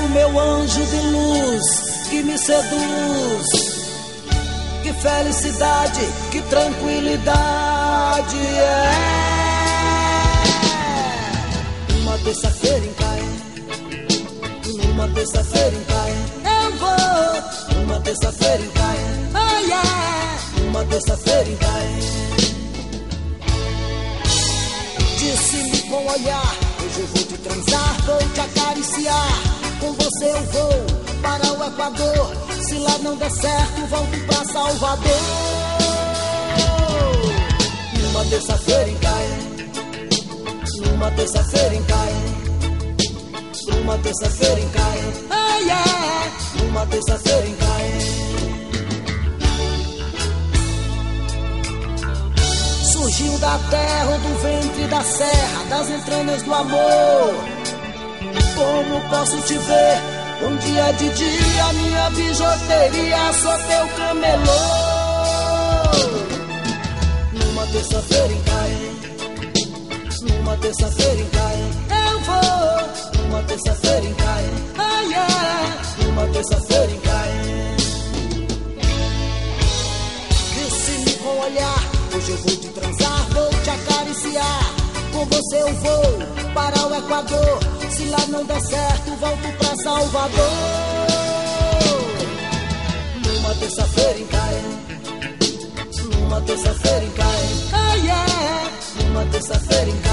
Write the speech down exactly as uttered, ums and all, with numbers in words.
meu anjo de luz que me seduz. Que felicidade, que tranquilidade é. Uma terça-feira em Caé, uma terça-feira em Caé, eu vou. Uma terça-feira em Caé, oh yeah. Uma terça-feira em Caé. Disse-me com olhar, hoje eu vou te transar, vou te acariciar. Com você eu vou para o Equador. Se lá não der certo, volto pra Salvador. Numa terça-feira em Caé, numa terça-feira em Caé, numa terça-feira em Caé, oh yeah. Numa terça-feira em Caé. Surgiu da terra ou do ventre da serra, das entranhas do amor. Como posso te ver? Um dia de dia, minha bijuteria, sou teu camelô. Numa terça-feira em Caé, numa terça-feira em Caé, eu vou. Numa terça-feira em Caé, oh yeah. Numa terça-feira em Caé. Disse-me com olhar, hoje eu vou te transar, vou te acariciar. Com você eu vou para o Equador. Se lá não der certo, volto pra Salvador. Numa terça-feira em Caé, numa terça-feira em Caé, oh yeah. Numa terça-feira em Caé.